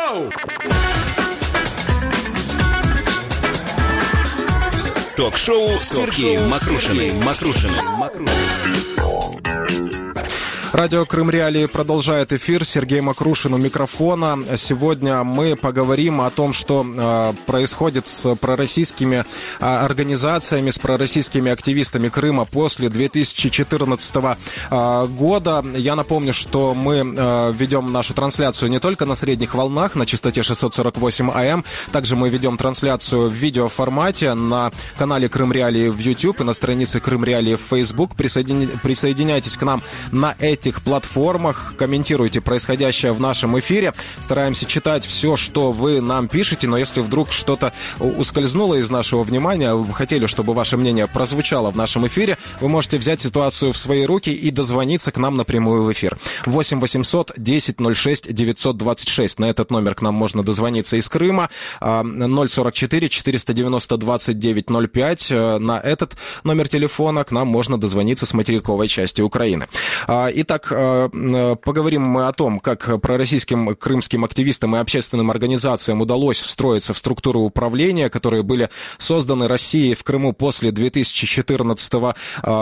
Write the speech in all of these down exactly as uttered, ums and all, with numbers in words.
Йоу! Ток-шоу с Сергеем Мокрушиным. Мокрушиным. Радио Крым Реалии продолжает эфир. Сергей Мокрушин у микрофона. Сегодня мы поговорим о том, что э, происходит с пророссийскими э, организациями, с пророссийскими активистами Крыма после две тысячи четырнадцатого э, года. Я напомню, что мы э, ведем нашу трансляцию не только на средних волнах, на частоте шестьсот сорок восемь АМ. Также мы ведем трансляцию в видеоформате на канале Крым Реалии в YouTube и на странице Крым Реалии в Facebook. Присоедини... Присоединяйтесь к нам на эти этих платформах, комментируйте происходящее в нашем эфире. Стараемся читать все, что вы нам пишете, но если вдруг что-то ускользнуло из нашего внимания, вы бы хотели, чтобы ваше мнение прозвучало в нашем эфире, вы можете взять ситуацию в свои руки и дозвониться к нам напрямую в эфир. восемь восемьсот десять ноль шесть девятьсот двадцать шесть. На этот номер к нам можно дозвониться из Крыма. ноль сорок четыре четыреста девяносто двадцать девять ноль пять. На этот номер телефона к нам можно дозвониться с материковой части Украины. Итак, поговорим мы о том, как пророссийским крымским активистам и общественным организациям удалось встроиться в структуры управления, которые были созданы Россией в Крыму после две тысячи четырнадцатого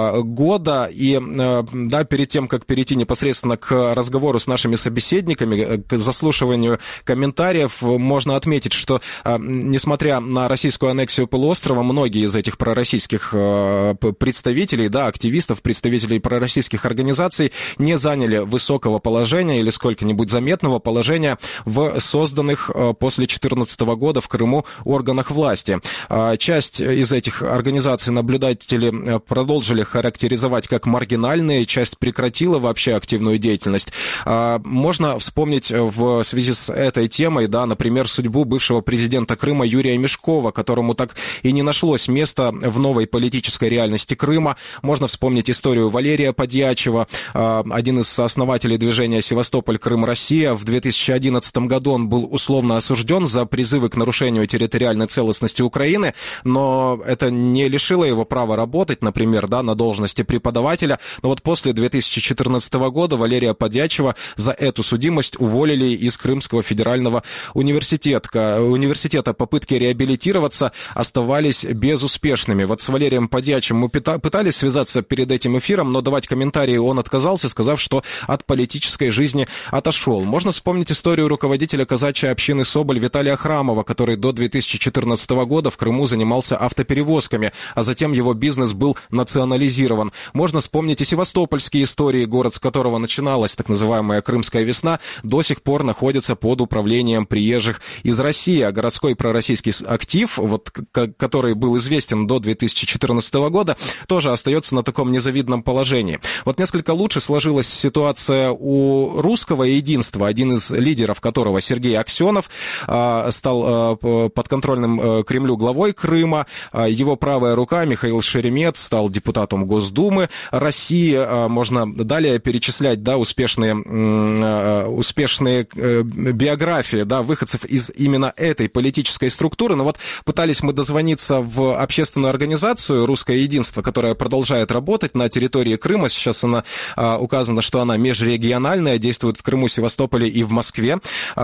года. И да, перед тем, как перейти непосредственно к разговору с нашими собеседниками, к заслушиванию комментариев, можно отметить, что несмотря на российскую аннексию полуострова, многие из этих пророссийских представителей, да, активистов, представителей пророссийских организаций не заняли высокого положения или сколько-нибудь заметного положения в созданных после две тысячи четырнадцатого года в Крыму органах власти. Часть из этих организаций наблюдатели продолжили характеризовать как маргинальные, часть прекратила вообще активную деятельность. Можно вспомнить в связи с этой темой, да, например, судьбу бывшего президента Крыма Юрия Мешкова, которому так и не нашлось места в новой политической реальности Крыма. Можно вспомнить историю Валерия Подьячева, один из основателей движения «Севастополь, Крым, Россия». В две тысячи одиннадцатом году он был условно осужден за призывы к нарушению территориальной целостности Украины, но это не лишило его права работать, например, да, на должности преподавателя. Но вот после две тысячи четырнадцатого года Валерия Подьячева за эту судимость уволили из Крымского федерального университета. Университета попытки реабилитироваться оставались безуспешными. Вот с Валерием Подьячевым мы пытались связаться перед этим эфиром, но давать комментарии он отказался, сказав, что от политической жизни отошел. Можно вспомнить историю руководителя казачьей общины Соболь Виталия Храмова, который до две тысячи четырнадцатого года в Крыму занимался автоперевозками, а затем его бизнес был национализирован. Можно вспомнить и севастопольские истории, город, с которого начиналась так называемая Крымская весна, до сих пор находится под управлением приезжих из России, а городской пророссийский актив, вот, который был известен до две тысячи четырнадцатого года, тоже остается на таком незавидном положении. Вот несколько лучше сложилась ситуация у русского единства, один из лидеров которого, Сергей Аксенов, стал подконтрольным Кремлю главой Крыма. Его правая рука, Михаил Шеремет, стал депутатом Госдумы России. Можно далее перечислять, да, успешные, успешные биографии, да, выходцев из именно этой политической структуры. Но вот пытались мы дозвониться в общественную организацию «Русское единство», которая продолжает работать на территории Крыма. Сейчас она указано, что она межрегиональная, действует в Крыму, Севастополе и в Москве,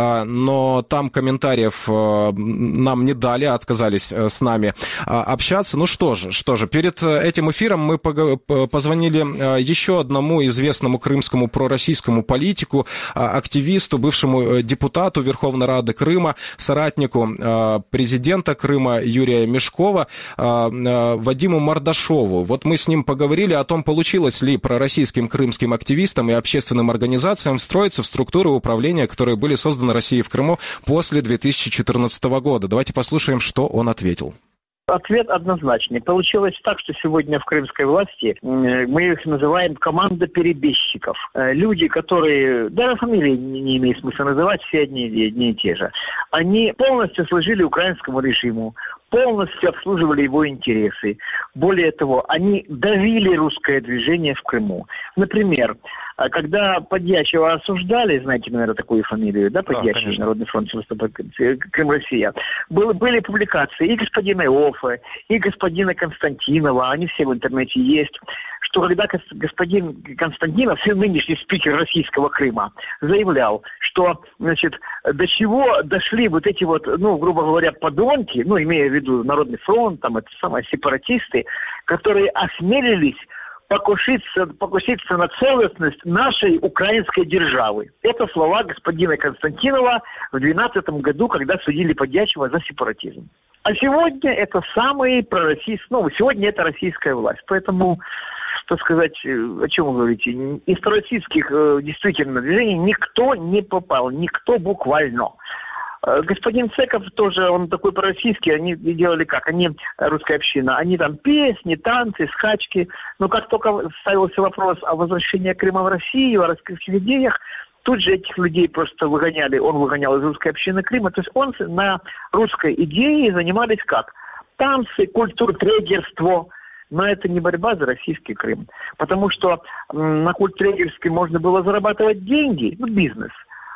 но там комментариев нам не дали, отказались с нами общаться. Ну что же, что же, перед этим эфиром мы позвонили еще одному известному крымскому пророссийскому политику, активисту, бывшему депутату Верховной Рады Крыма, соратнику президента Крыма Юрия Мешкова, Вадиму Мардашову. Вот мы с ним поговорили о том, получилось ли пророссийским крымским активистам и общественным организациям встроиться в структуры управления, которые были созданы Россией в Крыму после две тысячи четырнадцатого года. Давайте послушаем, что он ответил. Ответ однозначный. Получилось так, что сегодня в крымской власти мы их называем команда перебежчиков. Люди, которые, даже фамилии не имеет смысла называть, все одни, одни и те же. Они полностью служили украинскому режиму, полностью обслуживали его интересы. Более того, они давили русское движение в Крыму. Например, когда Подьячего осуждали, знаете, наверное, такую фамилию, да, Подьячий, да, Народный фронт Крым-Россия, были, были публикации и господина Иоффе, и господина Константинова, они все в интернете есть, что когда господин Константинов, нынешний спикер российского Крыма, заявлял, что, значит, до чего дошли вот эти вот, ну, грубо говоря, подонки, ну, имея в виду Народный фронт, там, это самое, сепаратисты, которые осмелились покуситься, покуситься на целостность нашей украинской державы. Это слова господина Константинова в двенадцатом году, когда судили Подьячего за сепаратизм. А сегодня это самый пророссийский, ну, сегодня это российская власть. Поэтому, так сказать, о чем вы говорите, из пророссийских действительно движений никто не попал, никто буквально. Господин Цеков тоже, он такой пророссийский, они делали как? Они, русская община, они там песни, танцы, скачки. Но как только ставился вопрос о возвращении Крыма в Россию, о российских идеях, тут же этих людей просто выгоняли, он выгонял из русской общины Крыма. То есть он на русской идее занимались как? Танцы, культуртрегерство. Но это не борьба за российский Крым. Потому что на культуртрегерстве можно было зарабатывать деньги, ну, бизнес.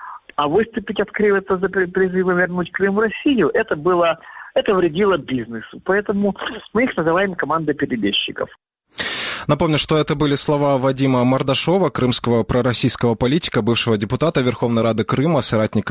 А выступить открыто за призывы вернуть Крым в Россию, это было, это вредило бизнесу. Поэтому мы их называем командой перебежчиков. Напомню, что это были слова Вадима Мордашова, крымского пророссийского политика, бывшего депутата Верховной Рады Крыма, соратника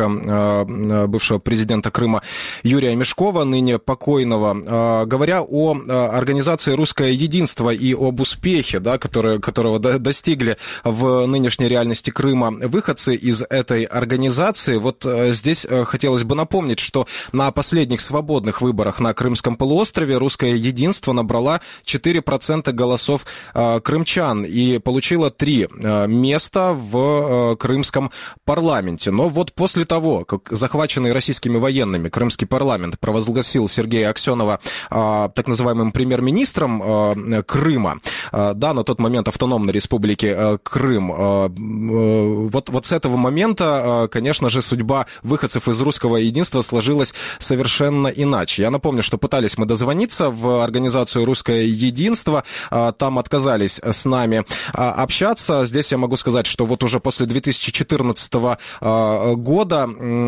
э, бывшего президента Крыма Юрия Мешкова, ныне покойного. Э, говоря о э, организации «Русское единство» и об успехе, да, который, которого до, достигли в нынешней реальности Крыма выходцы из этой организации, вот э, здесь э, хотелось бы напомнить, что на последних свободных выборах на Крымском полуострове «Русское единство» набрала четыре процента голосов крымчан и получила три места в крымском парламенте. Но вот после того, как захваченный российскими военными крымский парламент провозгласил Сергея Аксенова так называемым премьер-министром Крыма, да, на тот момент автономной республики Крым, вот, вот с этого момента, конечно же, судьба выходцев из русского единства сложилась совершенно иначе. Я напомню, что пытались мы дозвониться в организацию «Русское единство», там отказались с нами общаться. Здесь я могу сказать, что вот уже после две тысячи четырнадцатого года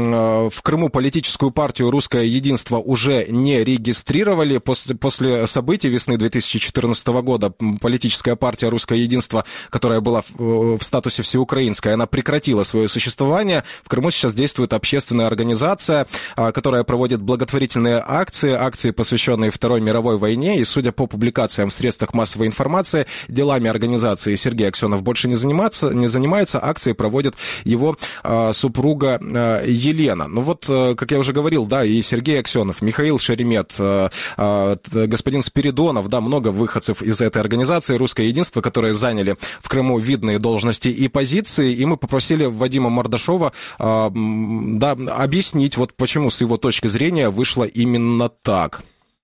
в Крыму политическую партию «Русское единство» уже не регистрировали. После, после событий весны две тысячи четырнадцатого года политическая партия «Русское единство», которая была в, в статусе всеукраинской, она прекратила свое существование. В Крыму сейчас действует общественная организация, которая проводит благотворительные акции, акции, посвященные Второй мировой войне, и, судя по публикациям в средствах массовой информации, делами организации Сергей Аксенов больше не занимается, не занимается, акции проводит его э, супруга э, Елена. Ну вот, э, как я уже говорил, да, и Сергей Аксенов, Михаил Шеремет, э, э, господин Спиридонов, да, много выходцев из этой организации «Русское единство», которые заняли в Крыму видные должности и позиции, и мы попросили Вадима Мордашова э, да, объяснить, вот почему с его точки зрения вышло именно так.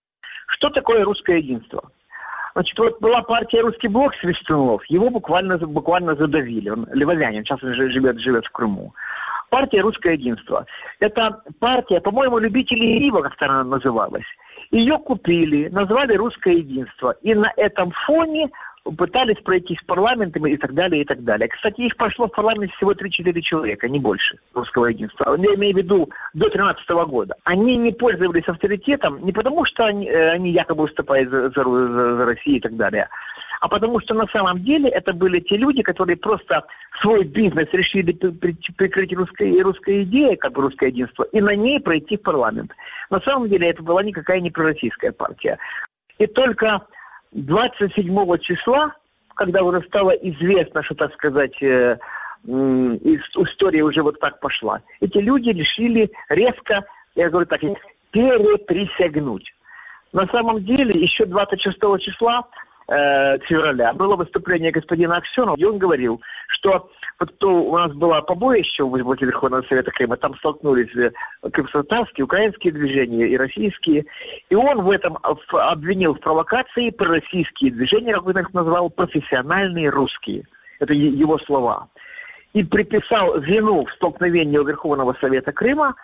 Что такое «Русское единство»? Значит, вот была партия «Русский блок» Свистунов, его буквально, буквально задавили. Он левовянин, сейчас он живет, живет в Крыму. Партия «Русское единство». Это партия, по-моему, любителей Рива, как-то она называлась. Ее купили, назвали «Русское единство». И на этом фоне пытались пройти с парламентом и так далее, и так далее. Кстати, их пошло в парламент всего три-четыре человека, не больше, «Русского единства». Я имею в виду до две тысячи тринадцатого года. Они не пользовались авторитетом не потому, что они, они якобы выступают за, за, за Россию и так далее, а потому что на самом деле это были те люди, которые просто свой бизнес решили прикрыть русской, русской идеей, как бы «Русское единство», и на ней пройти в парламент. На самом деле это была никакая не пророссийская партия. И только двадцать седьмого числа, когда уже стало известно, что, так сказать, э, э, история уже вот так пошла, эти люди решили резко, я говорю так, переприсягнуть. На самом деле, еще двадцать шестого числа э, февраля было выступление господина Аксенова, и он говорил, что вот то у нас было побоище возле Верховного Совета Крыма, там столкнулись крымско-татарские, украинские движения и российские, и он в этом обвинил в провокации пророссийские движения, как он их назвал, профессиональные русские. Это его слова. И приписал вину в столкновении у Верховного Совета Крыма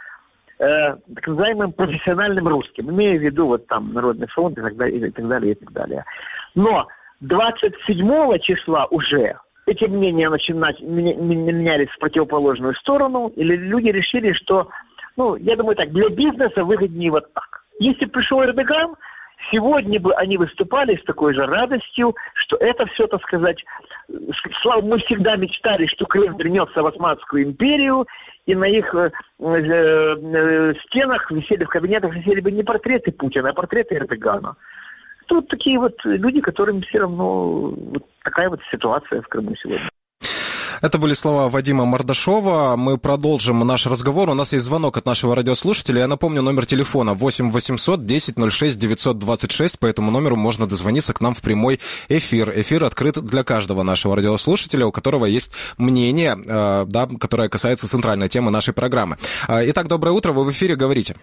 э, так называемым профессиональным русским, имея в виду вот там Народный фронт и так далее, и так далее, и так далее. Но двадцать седьмого числа уже эти мнения начинать, менялись в противоположную сторону, или люди решили, что, ну, я думаю так, для бизнеса выгоднее вот так. Если пришел Эрдоган, сегодня бы они выступали с такой же радостью, что это все, так сказать, мы всегда мечтали, что Крым вернется в Османскую империю, и на их э, э, стенах висели, в кабинетах висели бы не портреты Путина, а портреты Эрдогана. Тут такие вот люди, которым все равно вот такая вот ситуация в Крыму сегодня. Это были слова Вадима Мордашова. Мы продолжим наш разговор. У нас есть звонок от нашего радиослушателя. Я напомню, номер телефона восемь восемьсот десять ноль шесть девятьсот двадцать шесть. По этому номеру можно дозвониться к нам в прямой эфир. Эфир открыт для каждого нашего радиослушателя, у которого есть мнение, э, да, которое касается центральной темы нашей программы. Итак, доброе утро. Вы в эфире, говорите.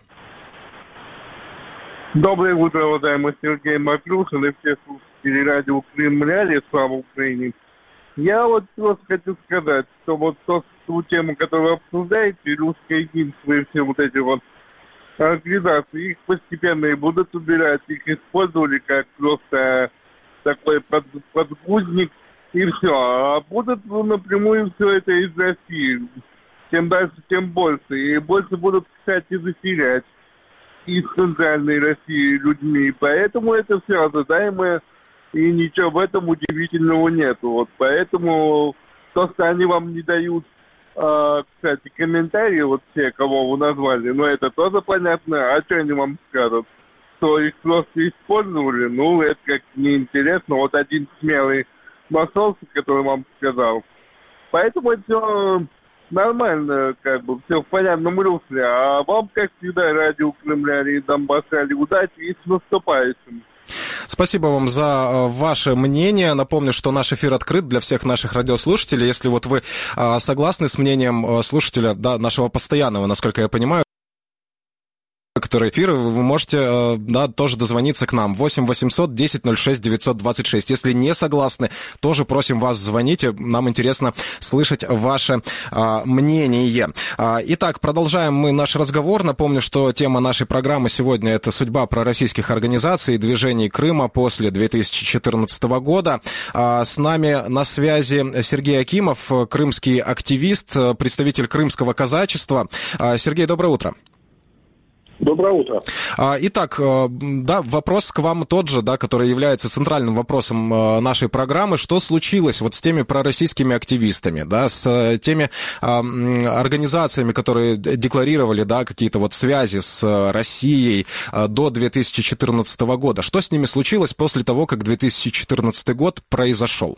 Доброе утро, уважаемый Сергей Макрушин и все слушатели радио Крым Реалии. Слава Украине. Я вот просто хочу сказать, что вот ту, ту тему, которую вы обсуждаете, русское единство и все вот эти вот организации, их постепенно и будут убирать, их использовали как просто такой под, подгузник и все. А будут напрямую все это из России. Чем дальше, тем больше. И больше будут, кстати, заселять из центральной России людьми. Поэтому это все ожидаемое. И ничего в этом удивительного нету. Вот поэтому то, что они вам не дают, э, кстати, комментарии, вот все, кого вы назвали, но это тоже понятно. А что они вам скажут? Что их просто использовали? Ну, это как неинтересно. Вот один смелый нашелся, который вам сказал. Поэтому это все нормально, как бы, все в понятном русле. А вам, как всегда, радио Крым Реалии, Донбасса, удачи и с наступающим. Спасибо вам за ваше мнение. Напомню, что наш эфир открыт для всех наших радиослушателей. Если вот вы согласны с мнением слушателя, да, нашего постоянного, насколько я понимаю, который эфир, вы можете, да, тоже дозвониться к нам. восемь восемьсот десять ноль шесть девятьсот двадцать шесть. Если не согласны, тоже просим вас звоните. Нам интересно слышать ваше а, мнение. А, итак, продолжаем мы наш разговор. Напомню, что тема нашей программы сегодня — это судьба пророссийских организаций и движений Крыма после две тысячи четырнадцатого года. А, с нами на связи Сергей Акимов, крымский активист, представитель крымского казачества. А, Сергей, доброе утро. Доброе утро. Итак, да, вопрос к вам тот же, да, который является центральным вопросом нашей программы. Что случилось вот с теми пророссийскими активистами, да, с теми организациями, которые декларировали, да, какие-то вот связи с Россией до две тысячи четырнадцатого года? Что с ними случилось после того, как две тысячи четырнадцатый год произошел?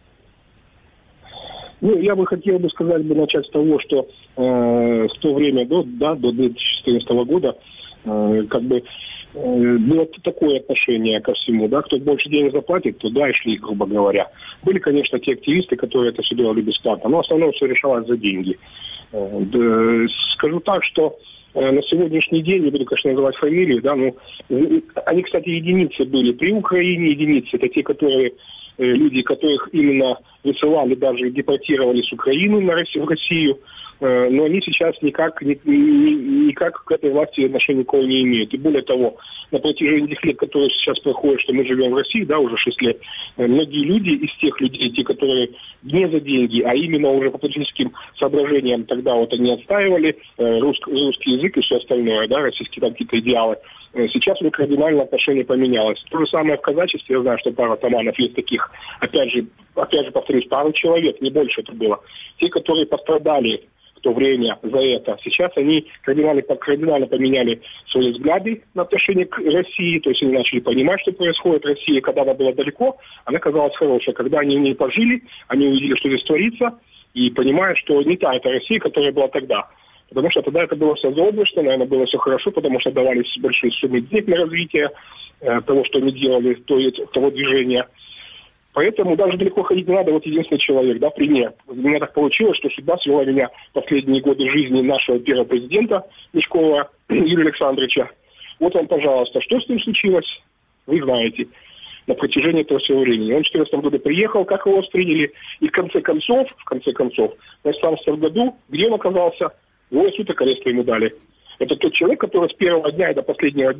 Ну, я бы хотел бы сказать, бы начать с того, что э, в то время, до, да, до две тысячи четырнадцатого года, э, как бы э, было такое отношение ко всему, да, кто больше денег заплатит, туда и шли, грубо говоря. Были, конечно, те активисты, которые это все делали бесплатно, но в основном все решалось за деньги. Э, да, скажу так, что э, на сегодняшний день, не буду, конечно, называть фамилии, да, но э, они, кстати, единицы были при Украине, единицы, это те, которые... люди, которых именно высылали, даже депортировали с Украины на Россию, в Россию, но они сейчас никак, ни, ни, никак к этой власти отношения никакого не имеют. И более того, на протяжении этих лет, которые сейчас проходят, что мы живем в России, да, уже шесть лет, многие люди из тех людей, те, которые не за деньги, а именно уже по политическим соображениям, тогда вот они отстаивали русский, русский язык и все остальное, да, российские там какие-то идеалы. Сейчас уже кардинально отношение поменялось. То же самое в казачестве, я знаю, что пару атаманов есть таких, опять же, опять же повторюсь, пару человек, не больше это было. Те, которые пострадали в то время за это, сейчас они кардинально, кардинально поменяли свои взгляды на отношение к России, то есть они начали понимать, что происходит в России, когда она была далеко, она казалась хорошей. Когда они в ней пожили, они увидели, что здесь творится, и понимают, что не та эта Россия, которая была тогда. Потому что тогда это было все заоблачно, наверное, было все хорошо, потому что давались большие суммы денег на развитие э, того, что они делали, то, того движения. Поэтому даже далеко ходить не надо. Вот единственный человек, да, пример. У меня так получилось, что судьба свела меня последние годы жизни нашего первого президента Мешкова Юрия Александровича. Вот вам, пожалуйста, что с ним случилось, вы знаете, на протяжении этого всего времени. Он в четырнадцатом году приехал, как его встретили, и в конце концов, в конце концов, в шестнадцатом году, где он оказался? Двое суток ареста ему дали. Это тот человек, который с первого дня и до последнего дня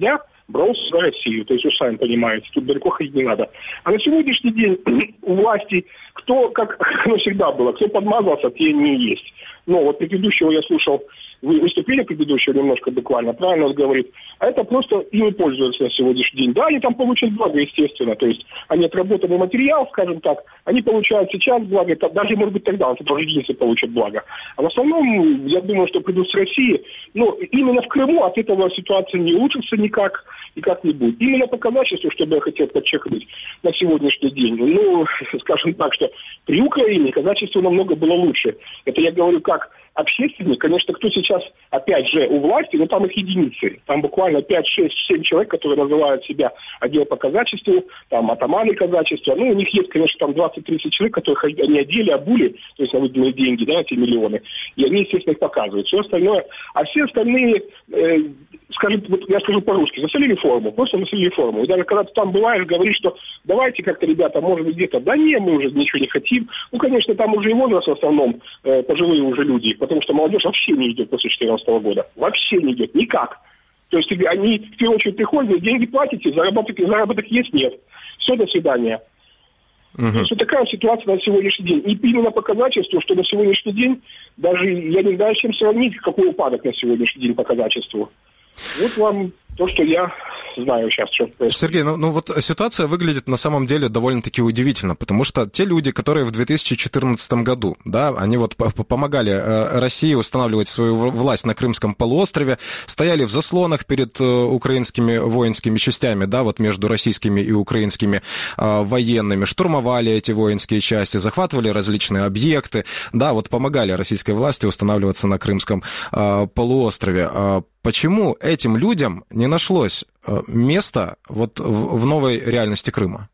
бросился за Россию. То есть, вы сами понимаете, тут далеко ходить не надо. А на сегодняшний день у власти, кто, как оно всегда было, кто подмазался, те не есть. Но вот предыдущего я слушал, выступление предыдущего немножко буквально, правильно он говорит, а это просто ими пользуются на сегодняшний день. Да, они там получат благо, естественно, то есть они отработанный материал, скажем так, они получают сейчас благо, это, даже, может быть, тогда вот тоже единицы получат благо. А в основном, я думаю, что придут с России, но именно в Крыму от этого ситуация не улучшится никак, и как не будет. Именно по казачеству, что бы я хотел подчеркнуть на сегодняшний день, ну, скажем так, что при Украине казачество намного было лучше. Это я говорю как общественник, конечно, кто сейчас, опять же, у власти, но там их единицы. Там буквально пять, шесть, семь человек, которые называют себя отдел по казачеству, там атаманы казачества. Ну, у них есть, конечно, там двадцать-тридцать человек, которых они одели, обули, то есть на выданные деньги, да, эти миллионы. И они, естественно, их показывают. Все остальное. А все остальные, э, скажем, вот я скажу по-русски, засолили форму, просто засолили форму. И даже когда ты там бываешь, говоришь, что давайте как-то, ребята, может быть, где-то, да не, мы уже ничего не хотим. Ну, конечно, там уже и возраст в основном, э, пожилые уже люди, потому что молодежь вообще не идет после четырнадцатого года. Вообще не идет. Никак. То есть они в первую очередь приходят, деньги платите, заработок, заработок есть, нет. Все, до свидания. Uh-huh. То есть вот такая ситуация на сегодняшний день. И именно по казачеству, что на сегодняшний день, даже я не знаю, с чем сравнить, какой упадок на сегодняшний день по казачеству. Вот вам то, что я знаю сейчас, что происходит. Сергей, ну, ну вот ситуация выглядит на самом деле довольно-таки удивительно, потому что те люди, которые в две тысячи четырнадцатом году, да, они вот помогали России устанавливать свою власть на Крымском полуострове, стояли в заслонах перед украинскими воинскими частями, да, вот между российскими и украинскими э, военными, штурмовали эти воинские части, захватывали различные объекты, да, вот помогали российской власти устанавливаться на Крымском э, полуострове. Почему этим людям не нашлось места вот в новой реальности Крыма?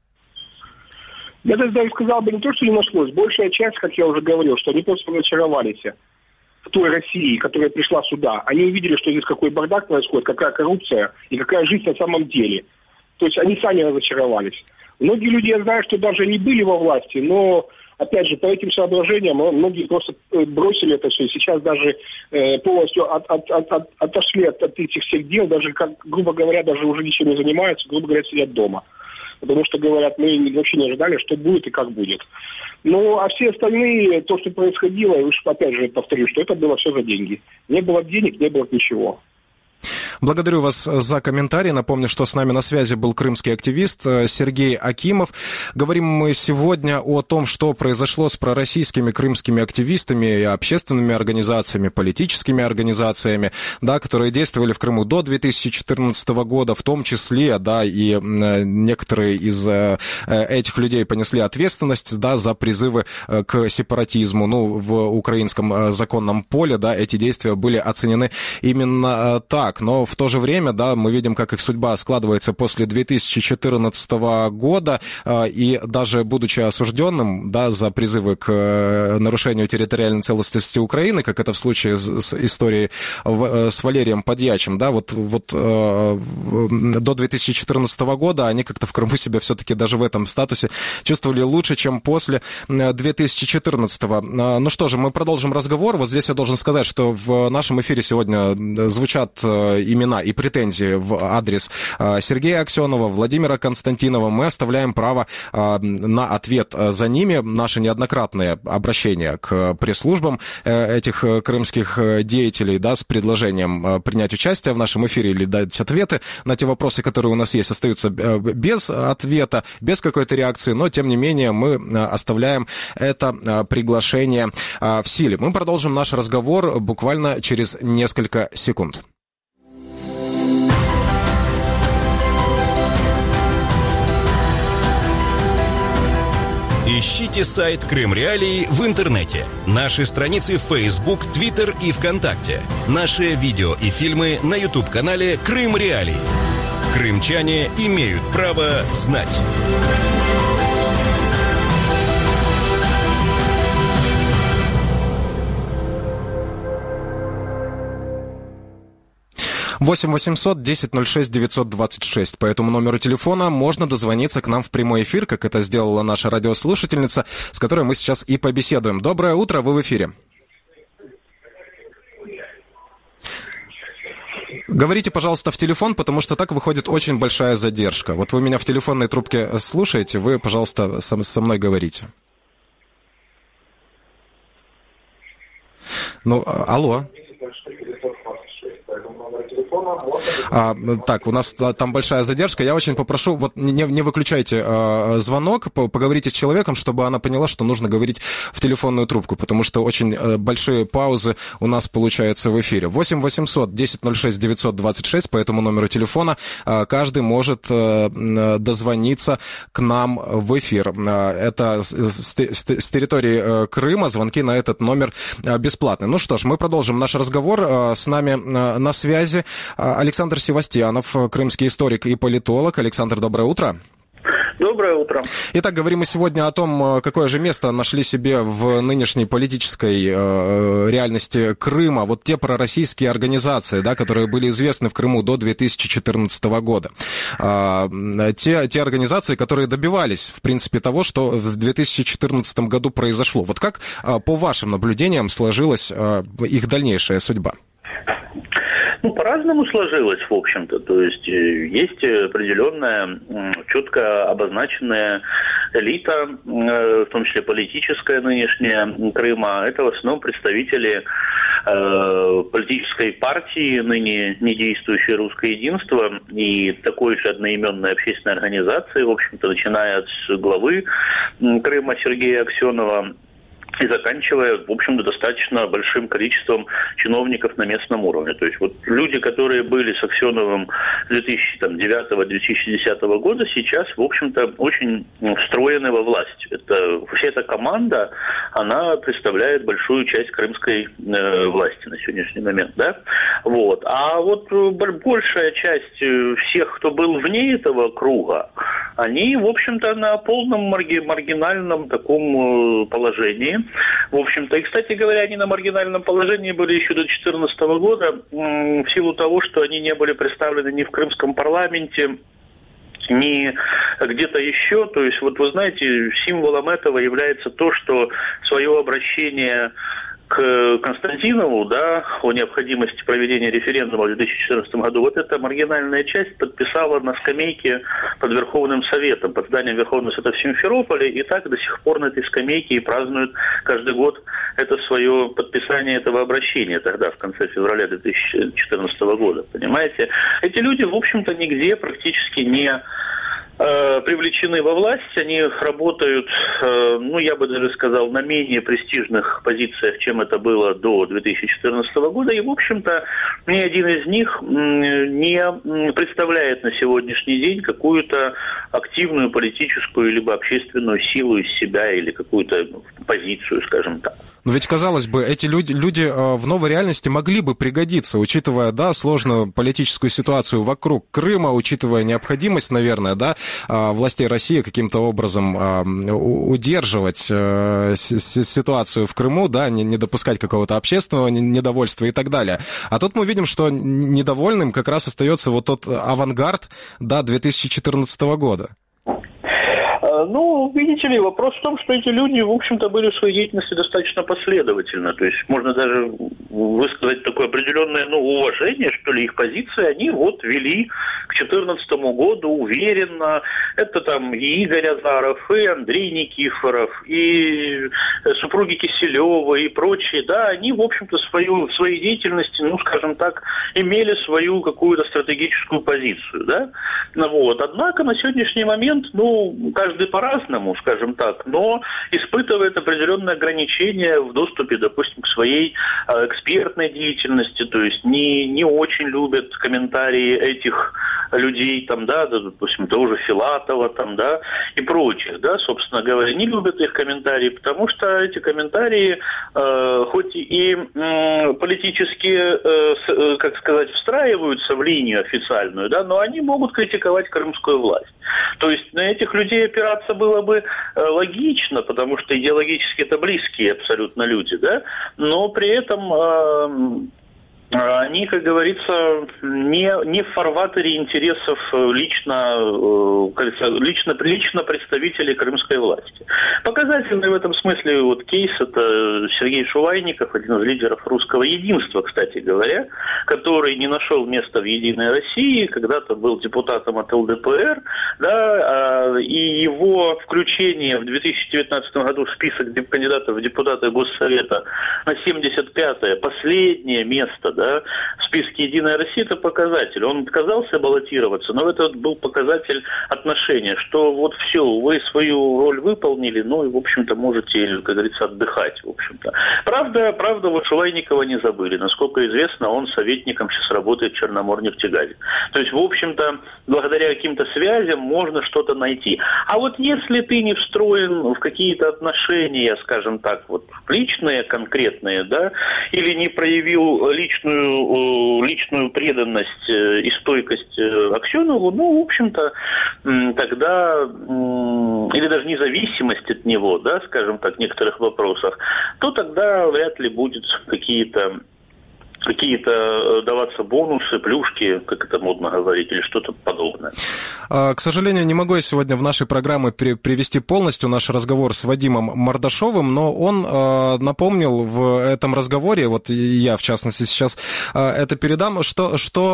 Я даже сказал бы не то, что не нашлось. Большая часть, как я уже говорил, что они просто разочаровались в той России, которая пришла сюда. Они увидели, что здесь какой бардак происходит, какая коррупция и какая жизнь на самом деле. То есть они сами разочаровались. Многие люди, я знаю, что даже не были во власти, но... Опять же, по этим соображениям многие просто бросили это все. И сейчас даже э, полностью от, от, от, от, отошли от, от этих всех дел. Даже, как, грубо говоря, даже уже ничем не занимаются. Грубо говоря, сидят дома. Потому что, говорят, мы вообще не ожидали, что будет и как будет. Ну, а все остальные, то, что происходило, опять же повторю, что это было все за деньги. Не было денег, не было ничего. Благодарю вас за комментарий. Напомню, что с нами на связи был крымский активист Сергей Акимов. Говорим мы сегодня о том, что произошло с пророссийскими крымскими активистами и общественными организациями, политическими организациями, да, которые действовали в Крыму до две тысячи четырнадцатого года, в том числе, да, и некоторые из этих людей понесли ответственность, да, за призывы к сепаратизму. Ну, в украинском законном поле, да, эти действия были оценены именно так. Но в то же время, да, мы видим, как их судьба складывается после две тысячи четырнадцатого года, и даже будучи осужденным, да, за призывы к нарушению территориальной целостности Украины, как это в случае с историей с Валерием Подьячим, да, вот, вот до две тысячи четырнадцатого года они как-то в Крыму себя все-таки даже в этом статусе чувствовали лучше, чем после две тысячи четырнадцатого. Ну что же, мы продолжим разговор. Вот здесь я должен сказать, что в нашем эфире сегодня звучат имена и претензии в адрес Сергея Аксенова, Владимира Константинова. Мы оставляем право на ответ за ними. Наши неоднократные обращения к пресс-службам этих крымских деятелей, да, с предложением принять участие в нашем эфире или дать ответы на те вопросы, которые у нас есть, остаются без ответа, без какой-то реакции, но, тем не менее, мы оставляем это приглашение в силе. Мы продолжим наш разговор буквально через несколько секунд. Ищите сайт Крым Реалии в интернете, наши страницы в Facebook, Twitter и ВКонтакте, наши видео и фильмы на YouTube-канале Крым Реалии. Крымчане имеют право знать. восемь восемьсот десять ноль шесть девятьсот двадцать шесть. По этому номеру телефона можно дозвониться к нам в прямой эфир, как это сделала наша радиослушательница, с которой мы сейчас и побеседуем. Доброе утро, вы в эфире. Говорите, пожалуйста, в телефон, потому что так выходит очень большая задержка. Вот вы меня в телефонной трубке слушаете, вы, пожалуйста, со, со мной говорите. Ну, алло. А, так, у нас там большая задержка. Я очень попрошу, вот не, не выключайте э, звонок, поговорите с человеком, чтобы она поняла, что нужно говорить в телефонную трубку, потому что очень э, большие паузы у нас получается в эфире. восемь восемьсот десять ноль шесть девятьсот двадцать шесть, по этому номеру телефона э, каждый может э, дозвониться к нам в эфир. Э, это с, с, с территории э, Крыма, звонки на этот номер э, бесплатные. Ну что ж, мы продолжим наш разговор. Э, с нами э, на связи Александр Севастьянов, крымский историк и политолог. Александр, доброе утро. Доброе утро. Итак, говорим мы сегодня о том, какое же место нашли себе в нынешней политической э, реальности Крыма вот те пророссийские организации, да, которые были известны в Крыму до две тысячи четырнадцатого года. Э, те, те организации, которые добивались, в принципе, того, что в две тысячи четырнадцатом году произошло. Вот как, э, по вашим наблюдениям, сложилась э, их дальнейшая судьба? Ну, по-разному сложилось, в общем-то. То есть есть определенная, четко обозначенная элита, в том числе политическая нынешняя Крыма. Это в основном представители э, политической партии, ныне не действующее Русское Единство, и такой же одноименной общественной организации, в общем-то, начиная с главы Крыма Сергея Аксенова, и заканчивая, в общем-то, достаточно большим количеством чиновников на местном уровне. То есть вот люди, которые были с Аксеновым с две тысячи девятого - две тысячи десятого года, сейчас, в общем-то, очень встроены во власть. Это, вся эта команда, она представляет большую часть крымской э, власти на сегодняшний момент, да? Вот. А вот большая часть всех, кто был вне этого круга, они, в общем-то, на полном марги- маргинальном таком э, положении. В общем-то, и, кстати говоря, они на маргинальном положении были еще до две тысячи четырнадцатого года, в силу того, что они не были представлены ни в крымском парламенте, ни где-то еще. То есть, вот вы знаете, символом этого является то, что свое обращение к Константинову, да, о необходимости проведения референдума в две тысячи четырнадцатом году, вот эта маргинальная часть подписала на скамейке под Верховным Советом, под зданием Верховного Совета в Симферополе, и так до сих пор на этой скамейке и празднуют каждый год это свое подписание этого обращения тогда, в конце февраля две тысячи четырнадцатого года, понимаете? Эти люди, в общем-то, нигде практически не привлечены во власть, они работают, ну, я бы даже сказал, на менее престижных позициях, чем это было до две тысячи четырнадцатого года, и, в общем-то, ни один из них не представляет на сегодняшний день какую-то активную политическую либо общественную силу из себя или какую-то позицию, скажем так. Но ведь, казалось бы, эти люди, люди в новой реальности могли бы пригодиться, учитывая, да, сложную политическую ситуацию вокруг Крыма, учитывая необходимость, наверное, да, властей России каким-то образом удерживать ситуацию в Крыму, да, не допускать какого-то общественного недовольства и так далее. А тут мы видим, что недовольным как раз остается вот тот авангард, да, две тысячи четырнадцатого года. Ну, видите ли, вопрос в том, что эти люди, в общем-то, были в своей деятельности достаточно последовательны. То есть можно даже высказать такое определенное, ну, уважение, что ли, их позиции. Они вот вели к две тысячи четырнадцатому году уверенно. Это там и Игорь Азаров, и Андрей Никифоров, и супруги Киселева, и прочие. Да, они, в общем-то, свою, в своей деятельности, ну, скажем так, имели свою какую-то стратегическую позицию, да. Вот. Однако на сегодняшний момент, ну, каждый по-разному, скажем так, но испытывает определенные ограничения в доступе, допустим, к своей э, экспертной деятельности, то есть не, не очень любят комментарии этих людей, там, да, допустим, того же Филатова, там, да, и прочих, да, собственно говоря, не любят их комментарии, потому что эти комментарии, э, хоть и э, политически, э, с, как сказать, встраиваются в линию официальную, да, но они могут критиковать крымскую власть. То есть на этих людей опираться было бы э, логично, потому что идеологически это близкие абсолютно люди, да, но при этом... Э, Они, как говорится, не, не в фарватере интересов лично, лично, лично представителей крымской власти. Показательный в этом смысле вот кейс – это Сергей Шувайников, один из лидеров русского единства, кстати говоря, который не нашел места в «Единой России», когда-то был депутатом от эл дэ пэ эр, да, и его включение в две тысячи девятнадцатом году в список кандидатов в депутаты Госсовета на семьдесят пятое, последнее место, да, в списке «Единая Россия» – это показатель. Он отказался баллотироваться, но это был показатель отношения, что вот все, вы свою роль выполнили, ну и, в общем-то, можете, как говорится, отдыхать, в общем-то. Правда, правда, вот Шувайникова не забыли. Насколько известно, он советником сейчас работает в Черноморнефтегазе. То есть, в общем-то, благодаря каким-то связям можно что-то найти. А вот если ты не встроен в какие-то отношения, скажем так, вот личные, конкретные, да, или не проявил личную личную преданность и стойкость Аксенову, ну, в общем-то, тогда, или даже независимость от него, да, скажем так, в некоторых вопросах, то тогда вряд ли будет какие-то какие-то даваться бонусы, плюшки, как это модно говорить, или что-то подобное. К сожалению, не могу я сегодня в нашей программе привести полностью наш разговор с Вадимом Мордашовым, но он напомнил в этом разговоре, вот я, в частности, сейчас это передам, что, что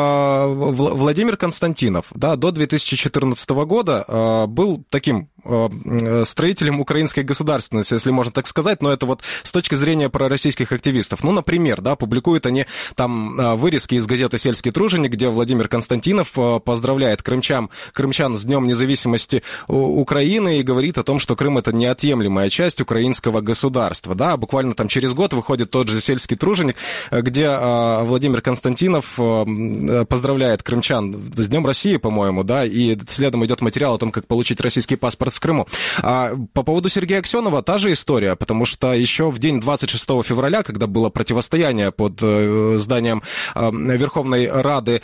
Владимир Константинов, да, до две тысячи четырнадцатого года был таким строителем украинской государственности, если можно так сказать, но это вот с точки зрения пророссийских активистов. Ну, например, да, публикуют они там вырезки из газеты «Сельский труженик», где Владимир Константинов поздравляет крымчан, крымчан с Днем независимости Украины и говорит о том, что Крым — это неотъемлемая часть украинского государства. Да, буквально там через год выходит тот же «Сельский труженик», где Владимир Константинов поздравляет крымчан с Днем России, по-моему, да, и следом идет материал о том, как получить российский паспорт в Крыму. А по поводу Сергея Аксенова та же история, потому что еще в день двадцать шестого февраля, когда было противостояние под зданием Верховной Рады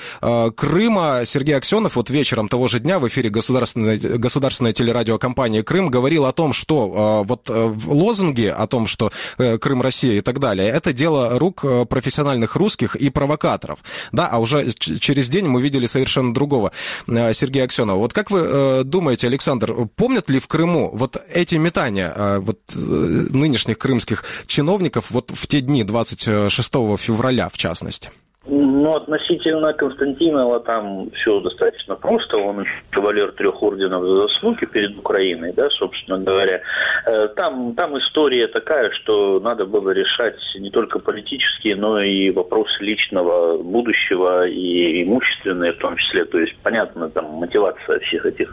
Крыма, Сергей Аксенов вот вечером того же дня в эфире государственной, государственной телерадиокомпании «Крым» говорил о том, что вот лозунги о том, что Крым — Россия и так далее, это дело рук профессиональных русских и провокаторов. Да, а уже через день мы видели совершенно другого Сергея Аксенова. Вот как вы думаете, Александр, помнят ли в Крыму вот эти метания вот нынешних крымских чиновников вот в те дни, двадцать шестого февраля в частности? Ну, относительно Константинова там все достаточно просто. Он кавалер трех орденов за заслуги перед Украиной, да, собственно говоря. Там, там история такая, что надо было решать не только политические, но и вопросы личного будущего и имущественные в том числе. То есть, понятно, там мотивация всех этих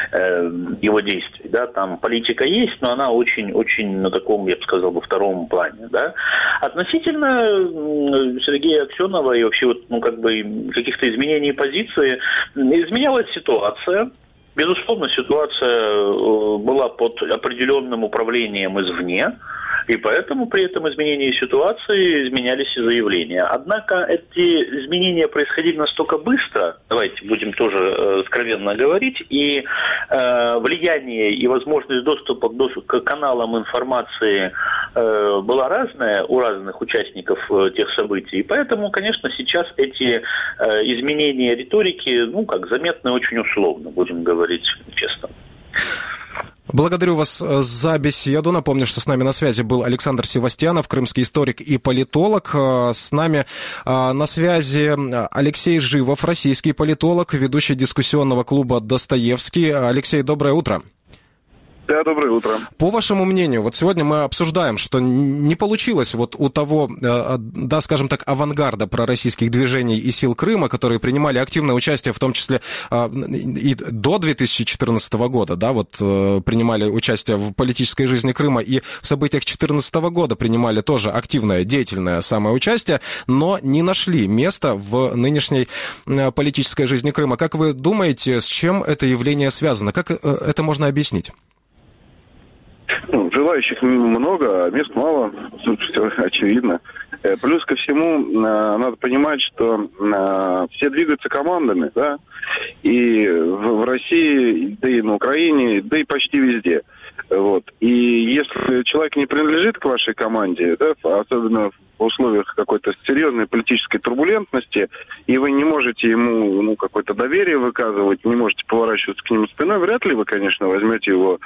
э, его действий, да. Там политика есть, но она очень-очень на таком, я бы сказал, во втором плане, да. Относительно Сергея Аксенова и вообще вот, ну, как бы каких-то изменений позиции, изменялась ситуация. Безусловно, ситуация была под определенным управлением извне, и поэтому при этом изменении ситуации изменялись и заявления. Однако эти изменения происходили настолько быстро, давайте будем тоже э, откровенно говорить, и э, влияние и возможность доступа к каналам информации э, была разная у разных участников э, тех событий. И поэтому, конечно, сейчас эти э, изменения риторики, ну, как заметны очень условно, будем говорить честно. Благодарю вас за беседу. Напомню, что с нами на связи был Александр Севастьянов, крымский историк и политолог. С нами на связи Алексей Живов, российский политолог, ведущий дискуссионного клуба «Достоевский». Алексей, доброе утро. Да, доброе утро. По вашему мнению, вот сегодня мы обсуждаем, что не получилось вот у того, да, скажем так, авангарда пророссийских движений и сил Крыма, которые принимали активное участие, в том числе и до две тысячи четырнадцатого года, да, вот принимали участие в политической жизни Крыма и в событиях две тысячи четырнадцатого года принимали тоже активное, деятельное самое участие, но не нашли места в нынешней политической жизни Крыма. Как вы думаете, с чем это явление связано? Как это можно объяснить? Ну, желающих много, а мест мало, тут все очевидно. Плюс ко всему, надо понимать, что все двигаются командами, да, и в России, да и на Украине, да и почти везде. Вот. И если человек не принадлежит к вашей команде, да, особенно в условиях какой-то серьезной политической турбулентности, и вы не можете ему ну, какое-то доверие выказывать, не можете поворачиваться к нему спиной, вряд ли вы, конечно, возьмете его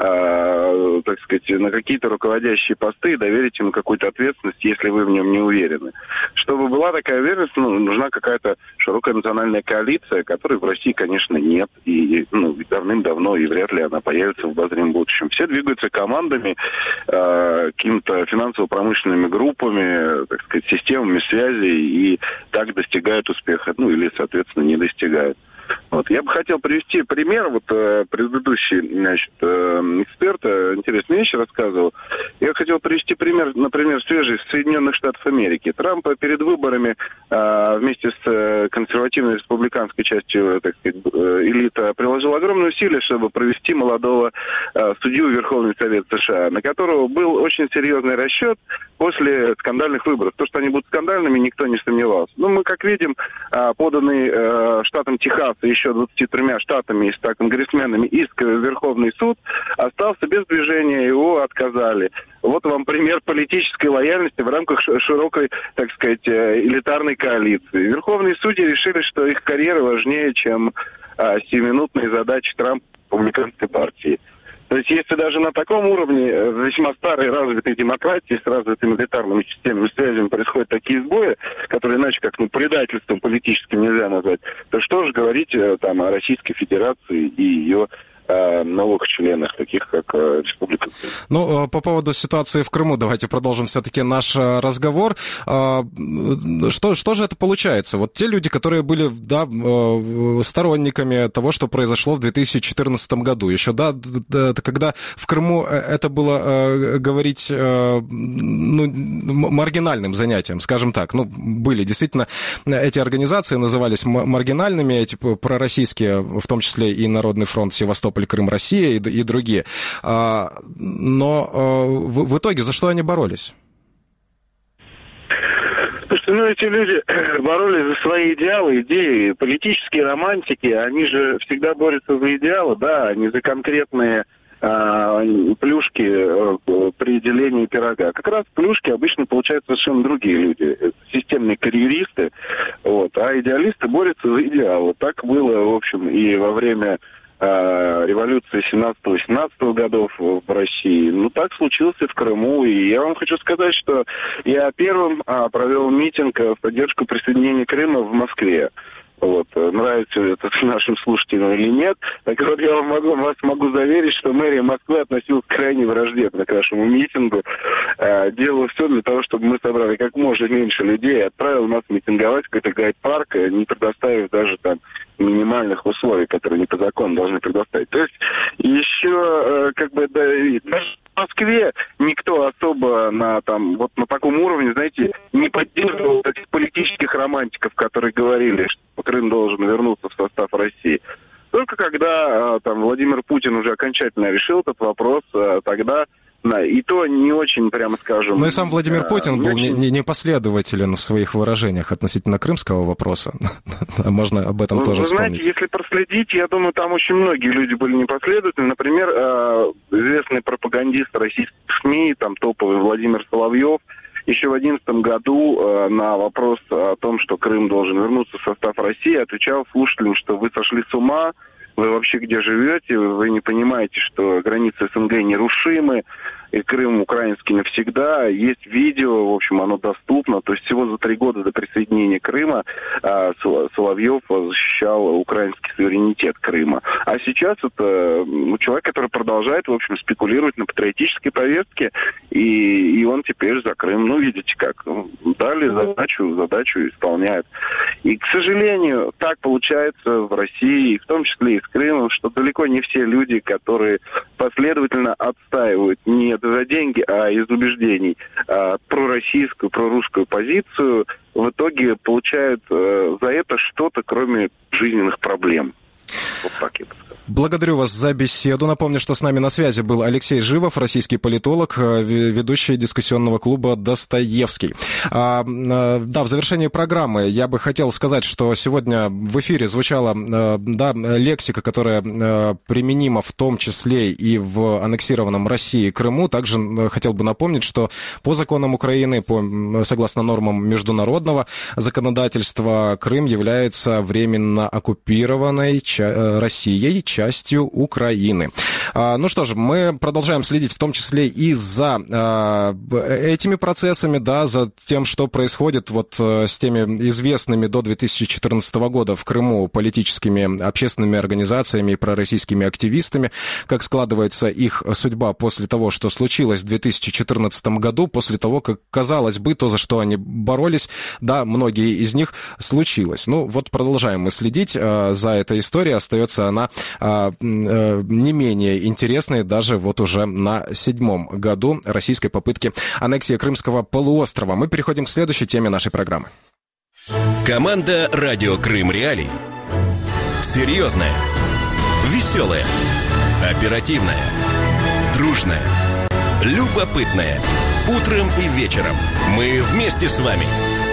э, так сказать, на какие-то руководящие посты и доверите ему какую-то ответственность, если вы в нем не уверены. Чтобы была такая уверенность, ну, нужна какая-то широкая национальная коалиция, которой в России, конечно, нет, и ну, давным-давно, и вряд ли она появится в обозримом будущем. Все двигаются командами, э, какими-то финансово-промышленными группами, так сказать, системами связей, и так достигают успеха, ну, или, соответственно, не достигают. Вот. Я бы хотел привести пример. Вот э, предыдущий, значит, э, эксперт э, интересную вещь рассказывал. Я хотел привести пример, например, свежий из Соединенных Штатов Америки. Трамп перед выборами э, вместе с э, консервативной республиканской частью, так сказать, э, элита приложил огромные усилия, чтобы провести молодого э, судью в Верховный Совет США, на которого был очень серьезный расчет после скандальных выборов. То, что они будут скандальными, никто не сомневался. Ну, мы, как видим, э, поданный э, штатом Техас и еще двадцатью тремя штатами и ста конгрессменами иск в Верховный суд остался без движения, его отказали. Вот вам пример политической лояльности в рамках широкой, так сказать, элитарной коалиции. Верховные судьи решили, что их карьера важнее, чем а, сиюминутные задачи Трампа республиканской партии. То есть, если даже на таком уровне весьма старой развитой демократии с развитыми элитарными системами связями происходят такие сбои, которые иначе как ну, предательством политическим нельзя назвать, то что же говорить там о Российской Федерации и ее новых членах, таких как Республика. Ну, по поводу ситуации в Крыму, давайте продолжим все-таки наш разговор. Что, что же это получается? Вот те люди, которые были, да, сторонниками того, что произошло в две тысячи четырнадцатом году, еще, да, когда в Крыму это было говорить, ну, маргинальным занятием, скажем так. Ну, были действительно эти организации, назывались маргинальными, эти пророссийские, в том числе и Народный фронт, Севастополь, Крым, Россия и, и другие. Но в, в итоге за что они боролись? Слушайте, ну эти люди боролись за свои идеалы, идеи, политические романтики, они же всегда борются за идеалы, да, а не за конкретные а, плюшки а, при делении пирога. Как раз плюшки обычно получают совершенно другие люди, системные карьеристы, вот, а идеалисты борются за идеалы. Так было, в общем, и во время революции семнадцатого-восемнадцатого годов в России. Ну, так случилось и в Крыму. И я вам хочу сказать, что я первым а, провел митинг в поддержку присоединения Крыма в Москве. Вот. Нравится это нашим слушателям или нет. Так вот, я вам могу, вас могу заверить, что мэрия Москвы относилась крайне враждебно к нашему митингу. Э, делала все для того, чтобы мы собрали как можно меньше людей и отправила нас митинговать в какой-то гайд-парк, не предоставив даже там минимальных условий, которые не по закону должны предоставить. То есть еще э, как бы да, даже в Москве никто особо на там вот на таком уровне, знаете, не поддерживал этих политических романтиков, которые говорили, что Крым должен вернуться в состав России. Только когда там Владимир Путин уже окончательно решил этот вопрос, тогда да, и то не очень, прямо скажем... Но и сам Владимир Путин был очень... непоследователен в своих выражениях относительно крымского вопроса. Можно об этом вы, тоже вы вспомнить. Знаете, если проследить, я думаю, там очень многие люди были непоследовательны. Например, известный пропагандист российских СМИ, там топовый Владимир Соловьев, еще в две тысячи одиннадцатом году на вопрос о том, что Крым должен вернуться в состав России, отвечал слушателям, что вы сошли с ума, вы вообще где живете, вы не понимаете, что границы СНГ нерушимы, и Крым украинский навсегда. Есть видео, в общем, оно доступно. То есть всего за три года до присоединения Крыма а, Соловьев защищал украинский суверенитет Крыма. А сейчас это ну, человек, который продолжает, в общем, спекулировать на патриотической повестке, и, и он теперь за Крым. Ну, видите как, дали задачу, задачу исполняет. И, к сожалению, так получается в России, в том числе и с Крымом, что далеко не все люди, которые последовательно отстаивают не за деньги, а из убеждений а, пророссийскую, прорусскую позицию, в итоге получают а, за это что-то, кроме жизненных проблем. Вот так я бы сказал. Благодарю вас за беседу. Напомню, что с нами на связи был Алексей Живов, российский политолог, ведущий дискуссионного клуба «Достоевский». А, да, в завершении программы я бы хотел сказать, что сегодня в эфире звучала да, лексика, которая применима в том числе и в аннексированном Россией Крыму. Также хотел бы напомнить, что по законам Украины, по, согласно нормам международного законодательства, Крым является временно оккупированной ча- Россией, частью Украины. Ну что ж, мы продолжаем следить в том числе и за этими процессами, да, за тем, что происходит вот с теми известными до две тысячи четырнадцатого года в Крыму политическими, общественными организациями и пророссийскими активистами, как складывается их судьба после того, что случилось в две тысячи четырнадцатом году, после того, как, казалось бы, то, за что они боролись, да, многие из них случилось. Ну вот продолжаем мы следить за этой историей, остается она не менее интересной даже вот уже на седьмом году российской попытки аннексии Крымского полуострова. Мы переходим к следующей теме нашей программы. Команда «Радио Крым Реалии». Серьезная, веселая, оперативная, дружная, любопытная. Утром и вечером мы вместе с вами.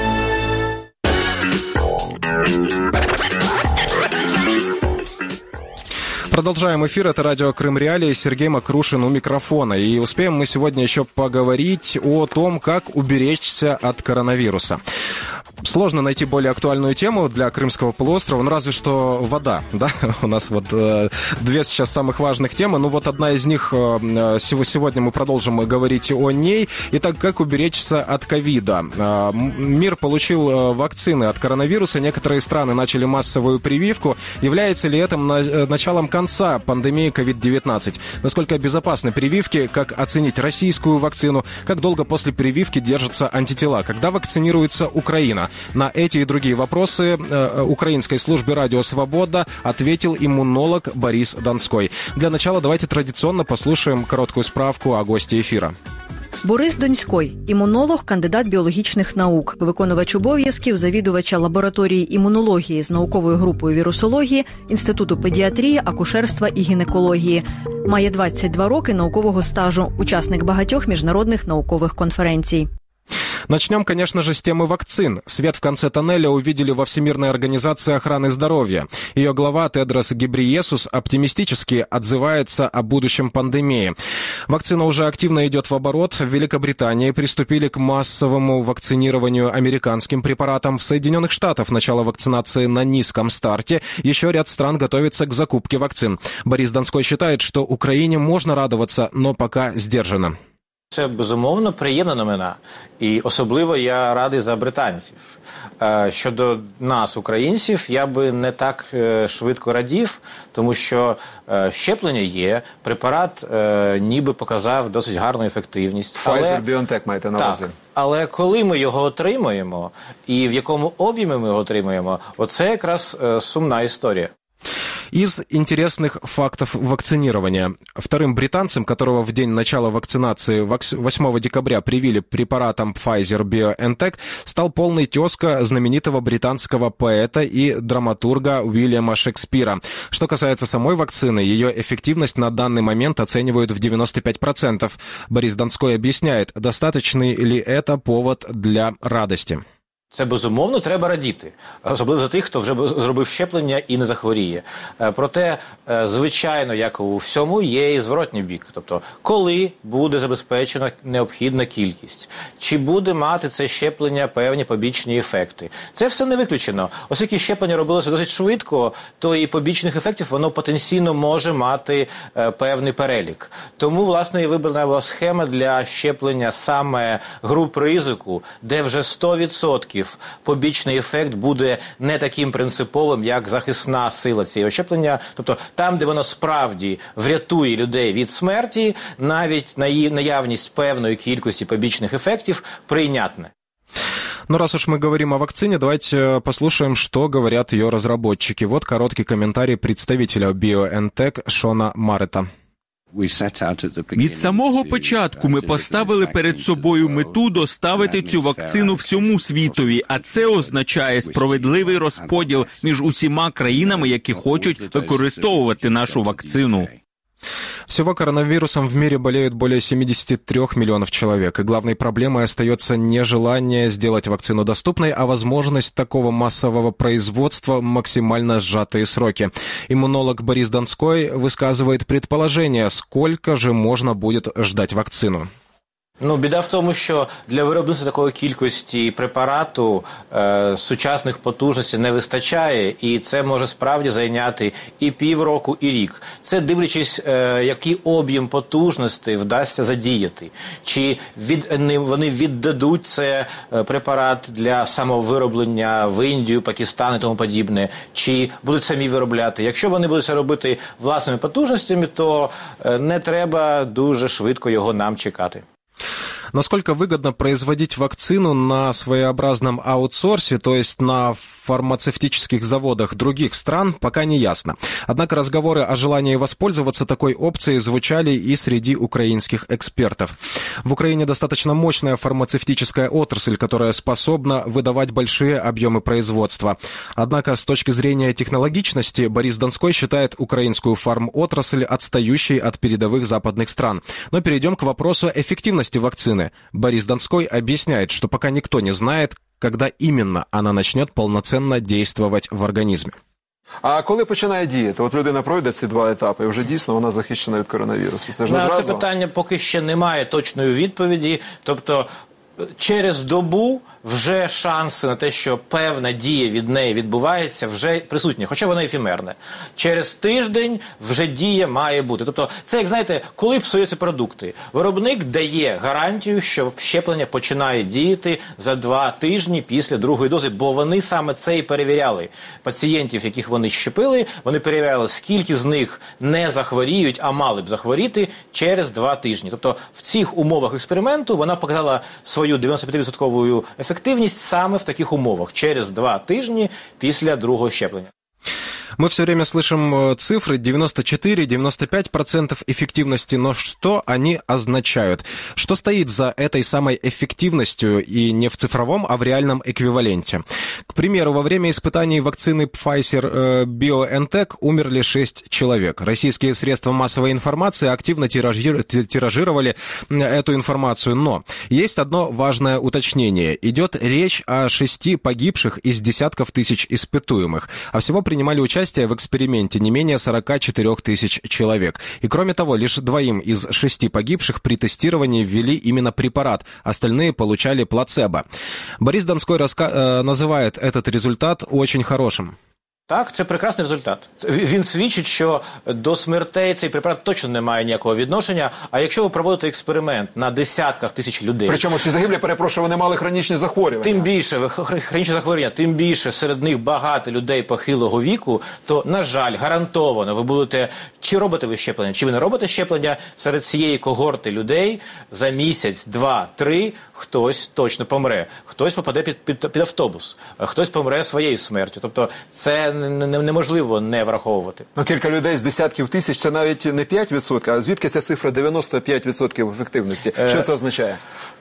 Продолжаем эфир. Это радио Крым Реалии. Сергей Макрушин у микрофона. И успеем мы сегодня еще поговорить о том, как уберечься от коронавируса. Сложно найти более актуальную тему для Крымского полуострова, ну разве что вода, да? У нас вот э, две сейчас самых важных темы. Ну вот одна из них, э, сегодня мы продолжим говорить о ней. Итак, как уберечься от ковида? Э, мир получил э, вакцины от коронавируса, некоторые страны начали массовую прививку. Является ли это на, э, началом конца пандемии ковид девятнадцать? Насколько безопасны прививки? Как оценить российскую вакцину? Как долго после прививки держатся антитела? Когда вакцинируется Украина? На эти и другие вопросы э, украинской службе «Радио Свобода» ответил иммунолог Борис Донской. Для начала давайте традиционно послушаем короткую справку о госте эфира. Борис Донський – імунолог, кандидат біологічних наук, виконувач обов'язків завідувача лабораторії імунології з науковою групою вірусології Інституту педіатрії, акушерства і гінекології. Має двадцять два роки наукового стажу, учасник багатьох міжнародних наукових конференцій. Начнем, конечно же, с темы вакцин. Свет в конце тоннеля увидели во Всемирной организации охраны здоровья. Ее глава Тедрос Гебрейесус оптимистически отзывается о будущем пандемии. Вакцина уже активно идет в оборот. В Великобритании приступили к массовому вакцинированию американским препаратом. В Соединенных Штатах начало вакцинации на низком старте. Еще ряд стран готовится к закупке вакцин. Борис Донской считает, что Украине можно радоваться, но пока сдержанно. Це, безумовно, приємна новина. І особливо я радий за британців. Щодо нас, українців, я би не так швидко радів, тому що щеплення є, препарат ніби показав досить гарну ефективність. Pfizer-BioNTech маєте на увазі. Так, але коли ми його отримаємо, і в якому об'ємі ми його отримаємо, оце якраз сумна історія. Из интересных фактов вакцинирования. Вторым британцем, которого в день начала вакцинации восьмого декабря привили препаратом Pfizer-BioNTech, стал полный тезка знаменитого британского поэта и драматурга Уильяма Шекспира. Что касается самой вакцины, ее эффективность на данный момент оценивают в девяносто пять процентов. Борис Донской объясняет, достаточный ли это повод для радости. Це, безумовно, треба радіти. Особливо за тих, хто вже зробив щеплення і не захворіє. Проте, звичайно, як у всьому, є і зворотній бік. Тобто, коли буде забезпечена необхідна кількість? Чи буде мати це щеплення певні побічні ефекти? Це все не виключено. Оскільки щеплення робилося досить швидко, то і побічних ефектів воно потенційно може мати певний перелік. Тому, власне, і вибрана була схема для щеплення саме груп ризику, де вже сто відсотків побічний ефект буде не таким принциповим, як захисна сила цієї щеплення. Тобто там, де воно справді врятує людей від смерті, навіть наявність певної кількості побічних ефектів прийнятне. Но раз уж мы говорим о вакцине, давайте послушаем, что говорят ее разработчики. Вот короткий комментарий представителя BioNTech Шона Маррета. Від самого початку ми поставили перед собою мету доставити цю вакцину всьому світові, а це означає справедливий розподіл між усіма країнами, які хочуть використовувати нашу вакцину. Всего коронавирусом в мире болеют более семьдесят три миллионов человек, и главной проблемой остается не желание сделать вакцину доступной, а возможность такого массового производства в максимально сжатые сроки. Иммунолог Борис Донской высказывает предположение, сколько же можно будет ждать вакцину. Ну, біда в тому, що для виробництва такої кількості препарату е, сучасних потужностей не вистачає, і це може справді зайняти і півроку, і рік. Це дивлячись, е, який об'єм потужностей вдасться задіяти. Чи від, не, вони віддадуть це е, препарат для самовироблення в Індію, Пакистан і тому подібне, чи будуть самі виробляти. Якщо вони будуть це робити власними потужностями, то е, не треба дуже швидко його нам чекати. Насколько выгодно производить вакцину на своеобразном аутсорсе, то есть на фармацевтических заводах других стран, пока не ясно. Однако разговоры о желании воспользоваться такой опцией звучали и среди украинских экспертов. В Украине достаточно мощная фармацевтическая отрасль, которая способна выдавать большие объемы производства. Однако с точки зрения технологичности Борис Донской считает украинскую фармотрасль отстающей от передовых западных стран. Но перейдем к вопросу эффективности вакцины. Борис Донской объясняет, что пока никто не знает, когда именно она начнет полноценно действовать в организме. А коли починає діяти? От людина пройде ці два етапи, і вже дійсно вона захищена від коронавірусу. Це ж не на зразу? це питання поки ще немає точної відповіді. Тобто через добу вже шанси на те, що певна дія від неї відбувається, вже присутні, хоча воно ефемерне. Через тиждень вже дія має бути. Тобто це, як знаєте, коли псуються продукти. Виробник дає гарантію, що щеплення починає діяти за два тижні після другої дози, бо вони саме це і перевіряли. Пацієнтів, яких вони щепили, вони перевіряли, скільки з них не захворіють, а мали б захворіти через два тижні. Тобто в цих умовах експерименту вона показала свою дев'яносто п'ять відсотків ефективність саме в таких умовах, через два тижні після другого щеплення. Мы все время слышим цифры девяносто четыре - девяносто пять процентов эффективности, но что они означают? Что стоит за этой самой эффективностью и не в цифровом, а в реальном эквиваленте? К примеру, во время испытаний вакцины Pfizer-BioNTech умерли шесть человек. Российские средства массовой информации активно тиражировали эту информацию, но есть одно важное уточнение. Идет речь о шести погибших из десятков тысяч испытуемых, а всего принимали участие в эксперименте не менее сорок четыре тысяч человек. И кроме того, лишь двоим из шести погибших при тестировании ввели именно препарат, остальные получали плацебо. Борис Донской раска... называет этот результат очень хорошим. Так, це прекрасний результат. Він свідчить, що до смертей цей препарат точно не має ніякого відношення, а якщо ви проводите експеримент на десятках тисяч людей... Причому всі загиблі, перепрошую, вони мали хронічні захворювання. Тим більше, хронічні захворювання, тим більше серед них багато людей похилого віку, то, на жаль, гарантовано ви будете, чи робите ви щеплення, чи ви не робите щеплення, серед цієї когорти людей за місяць, два, три хтось точно помре, хтось попаде під, під, під автобус, хтось помре своєю смертю. Тобто це неможливо не враховувати. Ну, кілька людей з десятків тисяч – це навіть не п'ять відсотків, а звідки ця цифра дев'яносто п'ять відсотків ефективності? Що це означає?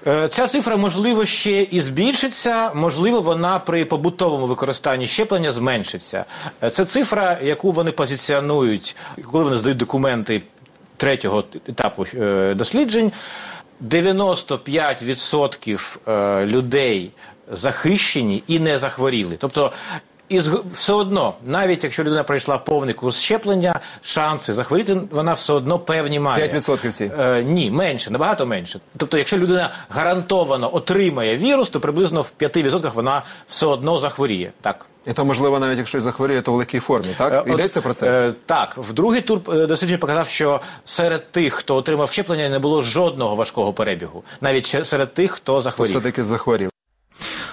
Ця цифра, можливо, ще і збільшиться, можливо, вона при побутовому використанні щеплення зменшиться. Це цифра, яку вони позиціонують, коли вони здають документи третього етапу досліджень. дев'яносто п'ять відсотків людей захищені і не захворіли. Тобто, і все одно, навіть якщо людина пройшла повний курс щеплення, шанси захворіти вона все одно певні має. п'ять відсотків ці? Е, ні, менше, набагато менше. Тобто, якщо людина гарантовано отримає вірус, то приблизно в п'яти відсотках вона все одно захворіє. Так. І то, можливо, навіть якщо і захворіє, то в легкій формі, так? Е, Йдеться про це? Е, так. В другий тур дослідження показав, що серед тих, хто отримав щеплення, не було жодного важкого перебігу. Навіть серед тих, хто захворів. Все-таки захворів.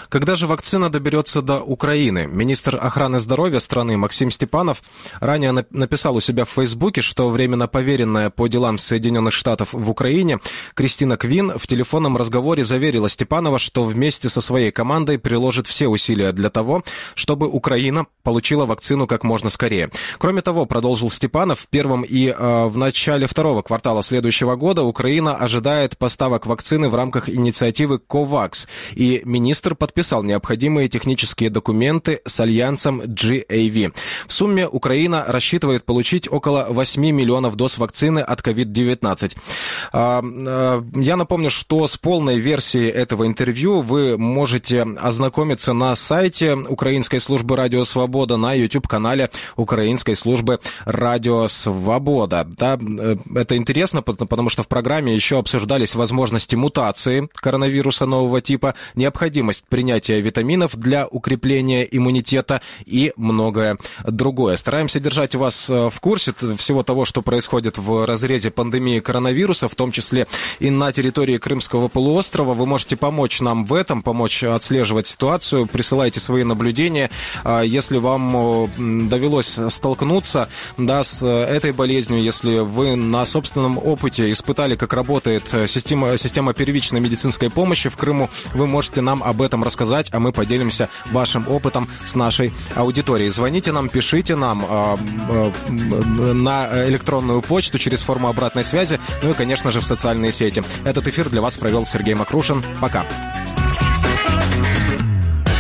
Когда же вакцина доберется до Украины? Министр охраны здоровья страны Максим Степанов ранее написал у себя в Фейсбуке, что временно поверенная по делам Соединенных Штатов в Украине Кристина Квин в телефонном разговоре заверила Степанова, что вместе со своей командой приложит все усилия для того, чтобы Украина получила вакцину как можно скорее. Кроме того, продолжил Степанов, в первом и э, в начале второго квартала следующего года Украина ожидает поставок вакцины в рамках инициативы COVAX, и министр подписал необходимые технические документы с альянсом джи эй ви. В сумме Украина рассчитывает получить около восемь миллионов доз вакцины от ковид девятнадцать. Э, э, я напомню, что с полной версией этого интервью вы можете ознакомиться на сайте Украинской службы «Радио Свобода», на YouTube-канале Украинской службы «Радио Свобода». Да, это интересно, потому что в программе еще обсуждались возможности мутации коронавируса нового типа, необходимость принятия витаминов для укрепления иммунитета и многое другое. Стараемся держать вас в курсе всего того, что происходит в разрезе пандемии коронавируса, в том числе и на территории Крымского полуострова. Вы можете помочь нам в этом, помочь отслеживать ситуацию, присылайте свои наблюдения. Если вам довелось столкнуться, да, с этой болезнью, если вы на собственном опыте испытали, как работает система, система первичной медицинской помощи в Крыму, вы можете нам об этом рассказать, а мы поделимся вашим опытом с нашей аудиторией. Звоните нам, пишите нам э, э, на электронную почту через форму обратной связи, ну и, конечно же, в социальные сети. Этот эфир для вас провел Сергей Макрушин. Пока.